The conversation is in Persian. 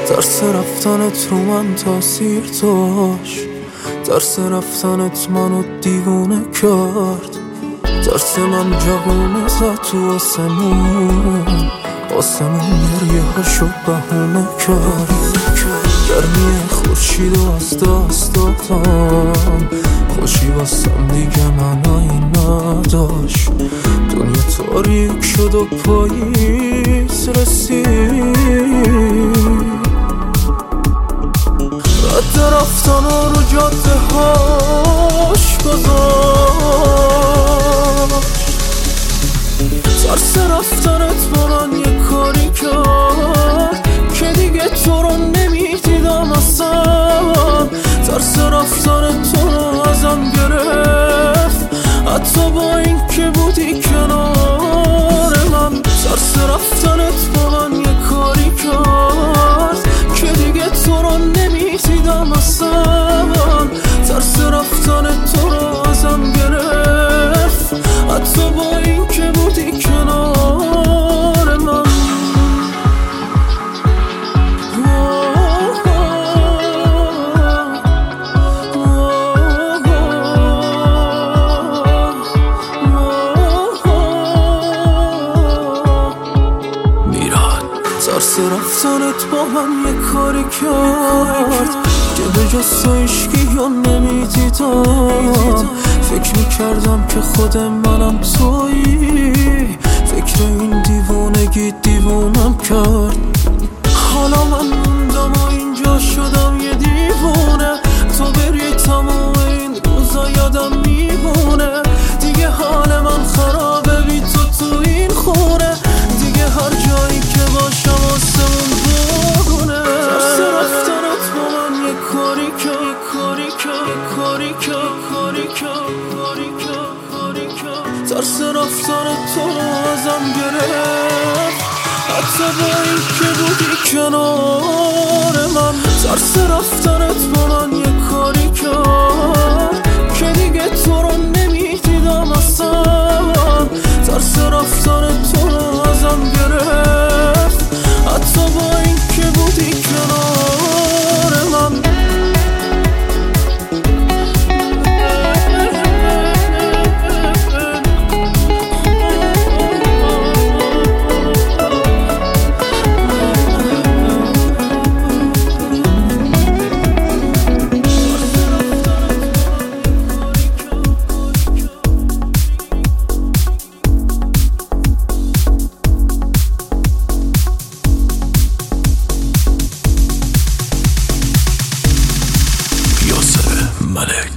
ترس رفتنت رو من تاثیر داشت، ترس رفتنت منو دیوونه کرد، ترس من جوونه زد تو آسمون، گریه هاشو بهونه کرد. گرمی خورشید و از دست دادم، خوشی واسم دیگه معنایی نداشت. دنیا تاریک شد و پاییز رسید، رد رفتن رو جاده هاش گذاشت. ترس رفتنت با من یه کاری کرد که دیگه تو رو نمیدیدم اصلا. ترس رفتن تو رو ازم گرفت، حتی با این که بودی کنار من. ترس رفتنت با من یه کاری کرد که دیگه تو رو نمیدیدم اصلا. ترس رفتن تو رو ازم گرفت، حتی با این که بودی کنار من. ترس رفتنت با من یه کاری کرد که به جز تو عشقی یا نمیدیدم. فکر میکردم که خود منم تویی، فکر این دیوونگی دیوونم کرد. حالا من موندم و اینجا شدم یه دیوونه، تو بری تمام این روزا یادم میمونه. دیگه حال من خرابه بی تو این خونه، دیگه هر جایی که باشم آسمون بگونه. ترس رفتنت با من یه کاری کرد، ترس رفتن تو رو ازم گرفت، حتی با این که بودی کنار من. ترس رفتنت با من یه کاری کرد که دیگه تو رو نمیدیدم اصلا. ترس رفتن تو رو ازم گرفت، حتی با این که بودی کنار من. Malek.